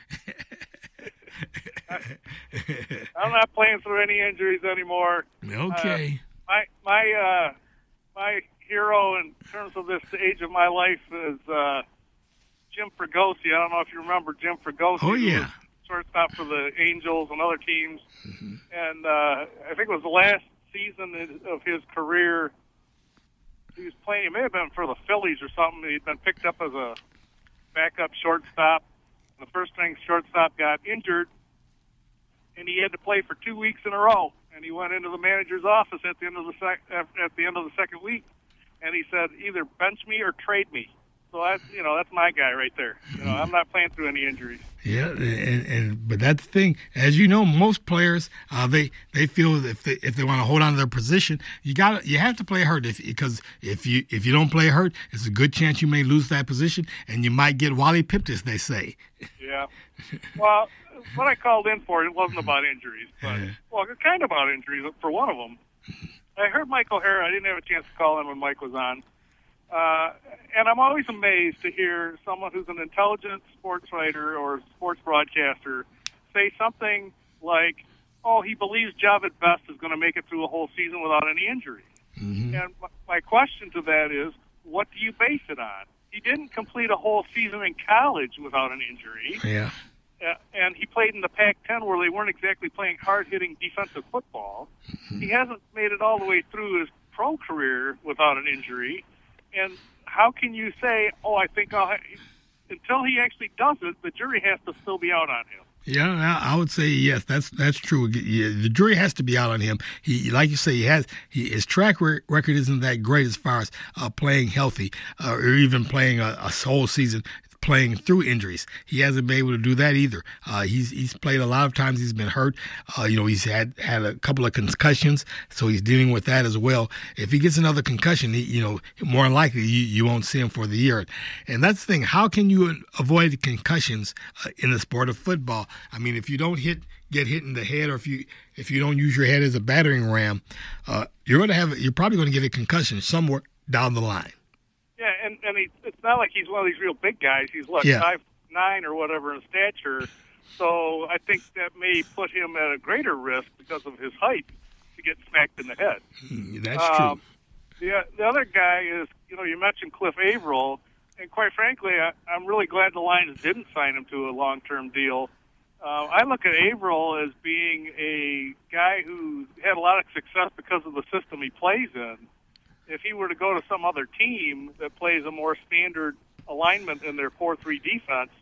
I'm not playing through any injuries anymore. Okay. Uh, my my uh, my hero in terms of this age of my life is uh, Jim Fregosi. I don't know if you remember Jim Fregosi. Oh, yeah. Shortstop for the Angels and other teams. Mm-hmm. And uh, I think it was the last season of his career. He was playing, it may have been for the Phillies or something. He'd been picked up as a backup shortstop. The first string shortstop got injured, and he had to play for two weeks in a row. And he went into the manager's office at the end of the sec- at the end of the second week, and he said, either bench me or trade me. So that's, you know, that's my guy right there. You know, I'm not playing through any injuries. Yeah, and, and but that's the thing. As you know, most players uh, they they feel that if they if they want to hold on to their position, you got you have to play hurt if, because if you if you don't play hurt, it's a good chance you may lose that position, and you might get Wally pipped, as they say. Yeah. Well, what I called in for, it wasn't about injuries, but yeah. well, it's kind of about injuries for one of them. I heard Mike O'Hara. I didn't have a chance to call in when Mike was on. Uh, and I'm always amazed to hear someone who's an intelligent sports writer or sports broadcaster say something like, oh, he believes Javid Best is going to make it through a whole season without any injury. Mm-hmm. And my question to that is, what do you base it on? He didn't complete a whole season in college without an injury. Yeah. Uh, and he played in the Pac ten where they weren't exactly playing hard-hitting defensive football. Mm-hmm. He hasn't made it all the way through his pro career without an injury. And how can you say, oh, I think I'll ha-? Until he actually does it, the jury has to still be out on him. Yeah, I would say yes. That's that's true. Yeah, the jury has to be out on him. He, like you say, he has he, his track record isn't that great as far as uh, playing healthy uh, or even playing a, a whole season. Playing through injuries. He hasn't been able to do that either. Uh, he's he's played a lot of times. He's been hurt. Uh, you know, he's had, had a couple of concussions, so he's dealing with that as well. If he gets another concussion, he, you know, more than likely you, you won't see him for the year. And that's the thing. How can you avoid concussions uh, in the sport of football? I mean, if you don't hit get hit in the head, or if you if you don't use your head as a battering ram, uh, you're gonna have you're probably going to get a concussion somewhere down the line. Yeah, and, and he, it's not like he's one of these real big guys. He's, what, yeah. five nine or whatever in stature. So I think that may put him at a greater risk because of his height to get smacked in the head. Mm, that's um, true. The, the other guy is, you know, you mentioned Cliff Averill, and quite frankly, I, I'm really glad the Lions didn't sign him to a long-term deal. Uh, I look at Averill as being a guy who had a lot of success because of the system he plays in. If he were to go to some other team that plays a more standard alignment in their four three defense,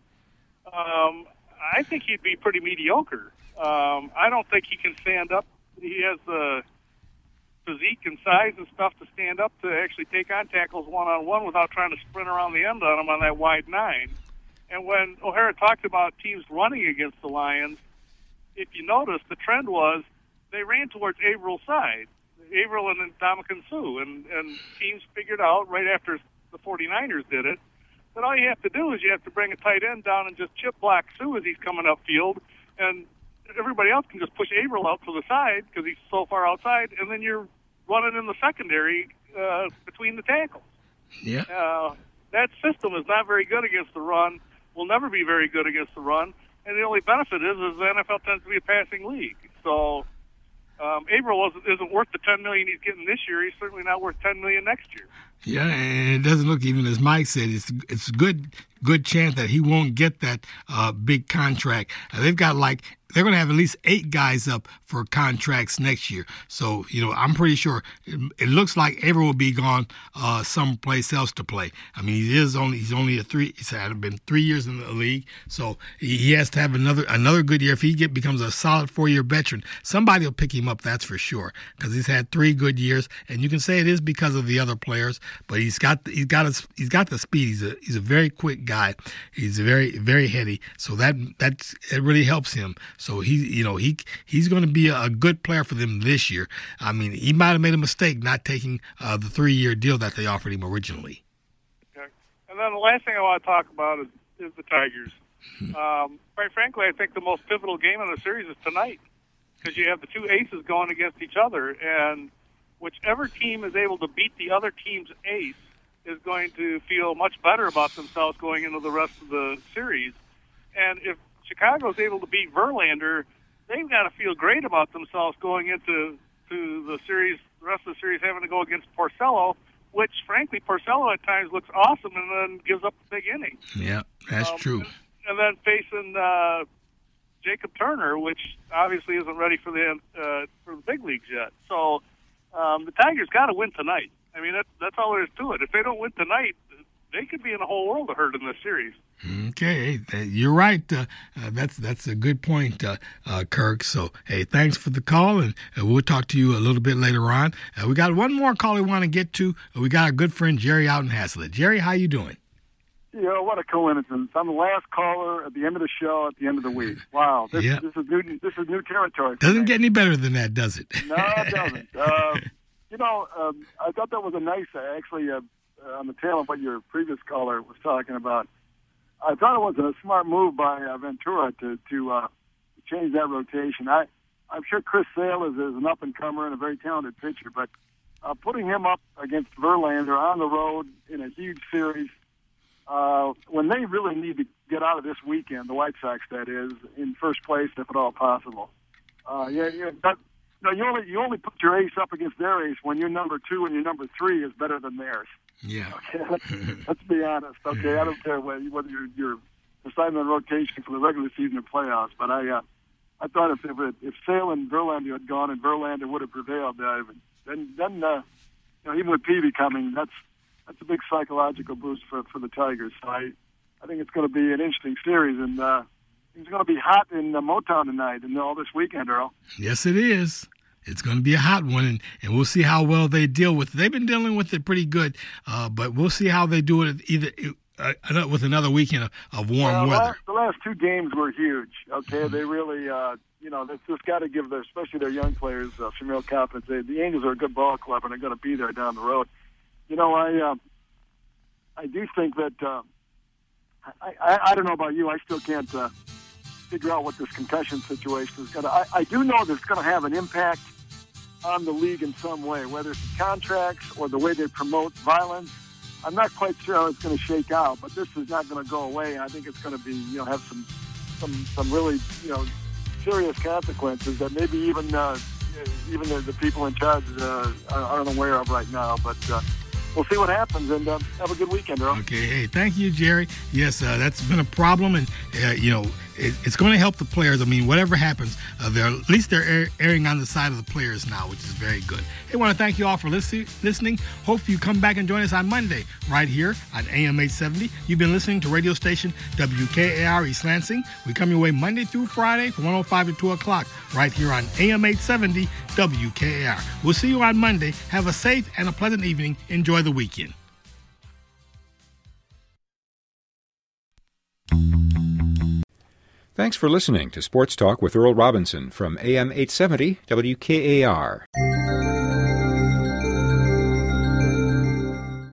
um, I think he'd be pretty mediocre. Um, I don't think he can stand up. He has the physique and size and stuff to stand up to actually take on tackles one-on-one without trying to sprint around the end on him on that wide nine. And when O'Hara talked about teams running against the Lions, if you notice, the trend was they ran towards Averill's side, Averill and then Dominican Sue, and, and teams figured out right after the 49ers did it that all you have to do is you have to bring a tight end down and just chip block Sue as he's coming upfield, and everybody else can just push Averill out to the side because he's so far outside, and then you're running in the secondary uh, between the tackles. Yeah. Uh, that system is not very good against the run, will never be very good against the run, and the only benefit is, is the N F L tends to be a passing league. So um, Averill isn't, isn't worth the ten million dollars he's getting this year. He's certainly not worth ten million dollars next year. Yeah, and it doesn't look, even as Mike said, it's it's good good chance that he won't get that uh, big contract. Uh, they've got like, they're going to have at least eight guys up for contracts next year. So, you know, I'm pretty sure it, it looks like Averill will be gone uh, someplace else to play. I mean, he is only, he's only a three, he's had been three years in the league. So he has to have another, another good year. If he get, becomes a solid four-year veteran, somebody will pick him up, that's for sure, because he's had three good years. And you can say it is because of the other players, but he's got, he's got, his, he's got the speed. He's a, he's a very quick guy. He's very, very heady. So that, that's, it really helps him. So he, you know, he he's going to be a, a good player for them this year. I mean, he might have made a mistake not taking uh, the three-year deal that they offered him originally. Okay. And then the last thing I want to talk about is, is the Tigers. um, quite frankly, I think the most pivotal game in the series is tonight because you have the two aces going against each other, and whichever team is able to beat the other team's ace is going to feel much better about themselves going into the rest of the series. And if Chicago is able to beat Verlander, they've got to feel great about themselves going into to the series, the rest of the series having to go against Porcello, which, frankly, Porcello at times looks awesome and then gives up the big inning. Yeah, that's um, true. And, and then facing uh, Jacob Turner, which obviously isn't ready for the uh, for the big leagues yet. So um, the Tigers got to win tonight. I mean, that, that's all there is to it. If they don't win tonight, they could be in a whole world of hurt in this series. Okay, hey, you're right. Uh, uh, that's that's a good point, uh, uh, Kirk. So, hey, thanks for the call, and uh, we'll talk to you a little bit later on. Uh, we got one more call we want to get to. Uh, we got our good friend Jerry out in Haslett. Jerry, how you doing? You know, what a coincidence. I'm the last caller at the end of the show at the end of the week. Wow, this, yep. this is new. This is new territory. Doesn't get any better than that, does it? No, it doesn't. uh, you know, um, I thought that was a nice, uh, actually, uh, on the tail of what your previous caller was talking about. I thought it was a smart move by uh, Ventura to to uh, change that rotation. I, I'm sure Chris Sale is, is an up-and-comer and a very talented pitcher, but uh, putting him up against Verlander on the road in a huge series, uh, when they really need to get out of this weekend, the White Sox, that is, in first place, if at all possible. Uh, yeah, yeah, that, no, you only you only put your ace up against their ace when your number two and your number three is better than theirs. Yeah. Okay, let's, let's be honest. Okay, I don't care whether, whether you're, you're deciding on rotation for the regular season or playoffs, but I uh, I thought if if, if Sale and Verlander had gone and Verlander would have prevailed, uh, then then uh, you know, even with Peavy coming, that's that's a big psychological boost for for the Tigers. So I I think it's going to be an interesting series, and uh, it's going to be hot in uh, Motown tonight and all this weekend, Earl. Yes, it is. It's going to be a hot one, and, and we'll see how well they deal with it. They've been dealing with it pretty good, uh, but we'll see how they do it either uh, with another weekend of, of warm well, weather. Last, the last two games were huge. Okay, mm-hmm. They really, uh, you know, they've just got to give their, especially their young players, uh, some real confidence. They, the Angels are a good ball club, and they're going to be there down the road. You know, I, uh, I do think that uh, I, I, I don't know about you. I still can't uh, figure out what this concussion situation is going to. I, I do know that it's going to have an impact on the league in some way, whether it's contracts or the way they promote violence. I'm not quite sure how it's going to shake out, but this is not going to go away. I think it's going to be, you know, have some, some, some really, you know, serious consequences that maybe even, uh, even the, the people in charge uh, aren't aware of right now. But uh, we'll see what happens, and uh, have a good weekend, Earl. Okay, hey, thank you, Jerry. Yes, uh, that's been a problem, and uh, you know, it, it's going to help the players. I mean, whatever happens, uh, they're at least they're air, airing on the side of the players now, which is very good. Hey, I want to thank you all for listen, listening. Hope you come back and join us on Monday right here on A M eight seventy. You've been listening to radio station W K A R East Lansing. We come your way Monday through Friday from one oh five to two o'clock right here on A M eight seventy W K A R. We'll see you on Monday. Have a safe and a pleasant evening. Enjoy the weekend. Thanks for listening to Sports Talk with Earl Robinson from A M eight seventy W K A R.